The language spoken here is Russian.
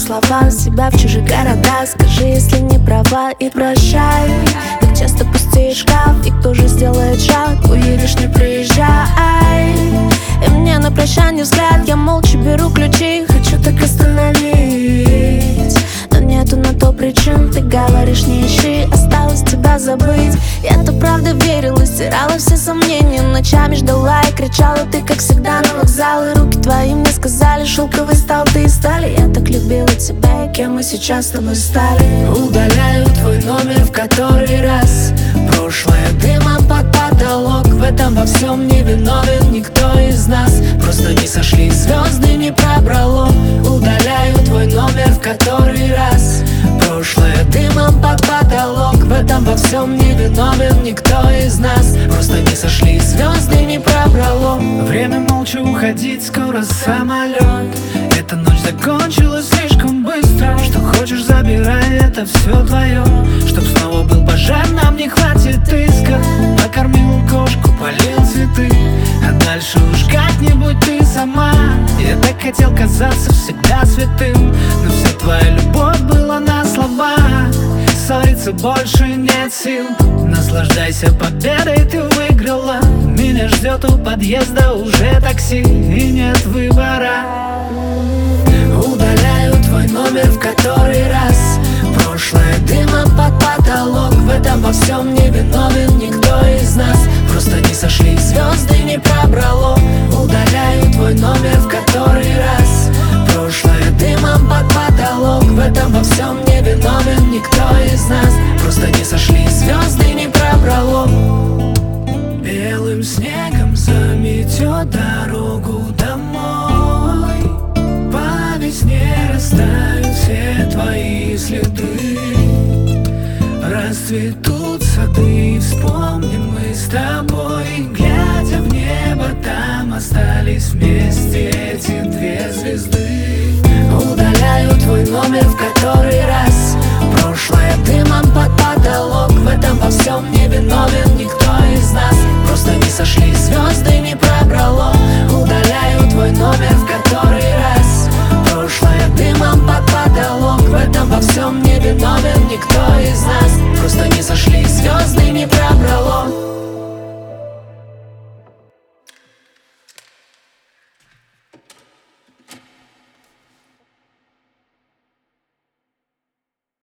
слова себя в чужих городах. Скажи, если не права, и прощай. Так часто пустеет шкаф, и кто же сделает шаг? Уедешь, не приезжай. И мне на прощание взгляд, я молча беру ключи. Хочу так остановить, но нету на то причин. Ты говоришь, не ищи, осталось тебя забыть. Я-то правда верила, стирала все сомнения. Ночами ждала и кричала, ты как всегда на вокзал. И руки твои мне сказали, шелковый стал ты из стали. Я так любила тебя, и кем мы сейчас с тобой стали. Удаляю твой номер в который раз. Прошлое дымом под потолок. В этом во всем не виновен никто из нас. Просто не сошли звезды, не пробрало. Удаляю твой номер в который раз. Прошлое дымом под потолок. В этом во всем не виновен никто из нас. Просто не сошли звезды, не пробрало. Время молча уходить, скоро самолет. Эта ночь закончилась слишком быстро. Что хочешь, забирай, это все твое. Чтоб снова был пожар, нам не хватит иска. Накормил кошку, полил цветы, а дальше уж как-нибудь ты сама. Я так хотел казаться всегда святым, но вся твоя любовь была на слова. Ссориться больше нет сил. Наслаждайся победой, ты выиграла. Меня ждет у подъезда уже такси, и нет выбора. Удаляю твой номер в который раз. Прошлое дымом под потолок. В этом во всем не виновен никто из нас. Просто не сошли звезды, не пробрало. Удаляю твой номер в который раз. Прошлое дымом под потолок. В этом во всем не виновен никто из нас. Просто не сошли звезды, не пробрало. Белым снегом заметет дорогу домой. По весне растают все твои следы. Расцветут сады, вспомним мы с тобой. Глядя в небо, там остались вместе эти две звезды. Удаляю твой номер в который раз. Прошлое дымом под потолок. В этом во всем не виновен никто из нас. Просто не сошли звезды, не пробрало. Удаляю твой номер в который раз. Прошлое дымом под потолок. В этом во всем не виновен никто из нас. Просто не сошли звезды.